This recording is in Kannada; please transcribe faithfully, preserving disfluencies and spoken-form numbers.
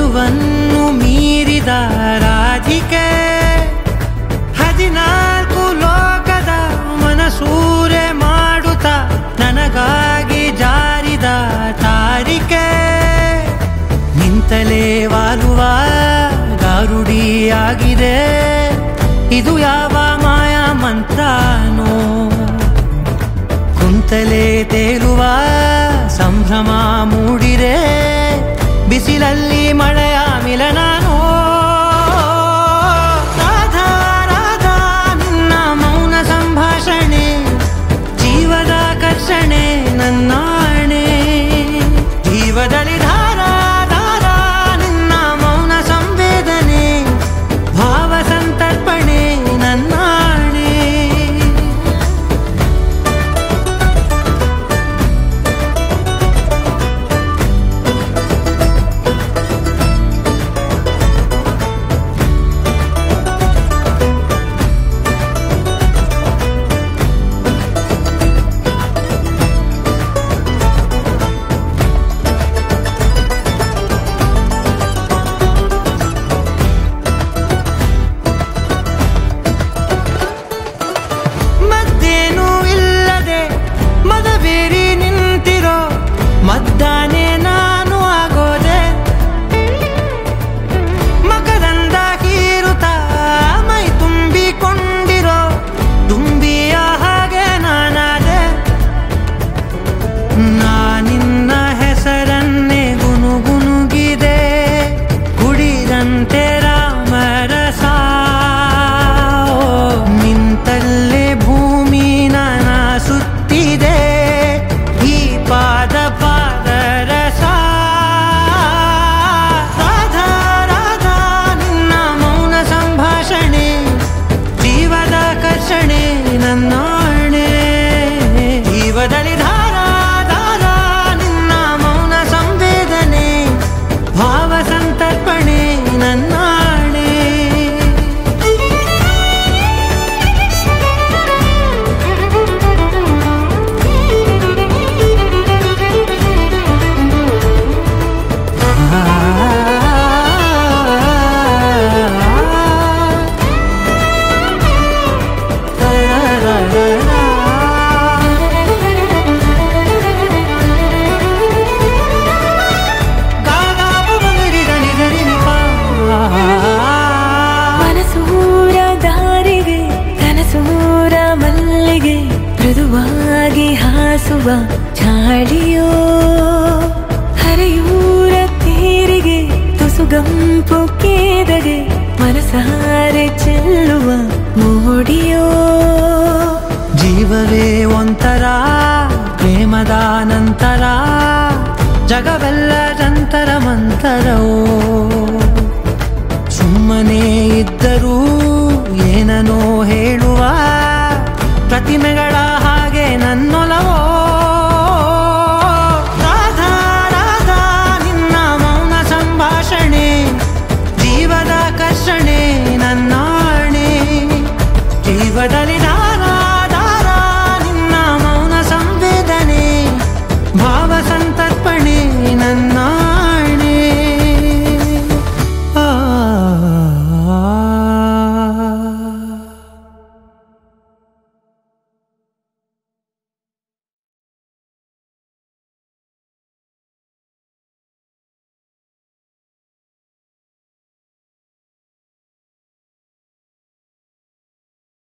ಚೆಲುವನ್ನು ಮೀರಿದ ರಾಧಿಕೆ, ಹದಿನಾಲ್ಕು ಲೋಕದ ಮನಸೂರೆ ಮಾಡುತ್ತ ನನಗಾಗಿ ಜಾರಿದ ತಾರಿಕೆ, ನಿಂತಲೇ ವಾಲುವ ಗಾರುಡಿಯಾಗಿದೆ ಇದು ಯಾವ ಮಾಯಾ ಮಂತ್ರನೋ, ಕುಂತಲೇ ತೇಲುವ ಸಂಭ್ರಮ ಮೂಡಿರೆ ಬಿಸಿಲಲ್ಲಿ ಮಳೆಯ ಮಿಲನನೋ. ರಾಧಾ ರಾಧಾ ನಿನ್ನ ಮೌನ ಸಂಭಾಷಣೆ ಜೀವದ ಕರ್ಷಣೆ ನನ್ನಾಣೆ, ಜೀವದಲ್ಲಿ ಧಾರಾ ಧಾರಾ ನಿನ್ನ ಮೌನ ಸಂವೇದನೆ ಭಾವ ಸಂತರ್ಪಣೆ ನನ್ನಾಣೆ. ಮದ್ದಾನೆ ನಾನು ಆಗೋದೆ ಮಕರಂದ ಹೀರುತ್ತ ಮೈ ತುಂಬಿಕೊಂಡಿರೋ ತುಂಬಿಯ ಹಾಗೆ ನಾನಾದೆ, ನಾನಿನ್ನ ಹೆಸರನ್ನೇ ಗುನುಗುನುಗಿದೆ ಕುಡಿದಂತೆ ರಾಮರಸ, ನಿಂತಲ್ಲೇ ಭೂಮಿ ನಾನ ಸುತ್ತಿದೆ ಈ ಪಾದ ಪಾದರಸ. ರಾಧಾ ರಾಧಾ ನಿನ್ನ ಮೌನ ಸಂಭಾಷಣೆ ಜೀವದ ಕರ್ಷಣೆ ನನ್ನಾಣೆ, ಜೀವದಲ್ಲಿ ಧಾರಾ ಧಾರಾ ನಿನ್ನ ಮೌನ ಸಂವೇದನೆ ಭಾವ ಸಂತರ್ಪಣೆ ನನ್ನಾಣೆ. ಮನಸೂರ ದಾರಿಗೆ ಕನಸೂರ ಮಲ್ಲಿಗೆ ಮೃದುವಾಗಿ ಹಾಸುವ ಚಾಳಿಯೋ, ಹರಿಯೂರ ತೀರಿಗೆ ತುಸುಗಂಪು ಕೇದಗೆ ಮನಸಾರೆ ಚೆಲ್ಲುವ ಮೋಡಿಯೋ, ಜೀವವೇ ಒಂಥರ ಪ್ರೇಮದ ನಂತರ ಜಗವೆಲ್ಲ ಜಂತರ ಮಂತರವೋ, ಸುಮ್ಮನೆ ಇದ್ದರೂ ಏನನೋ ಹೇಳುವ ಪ್ರತಿಮೆಗಳ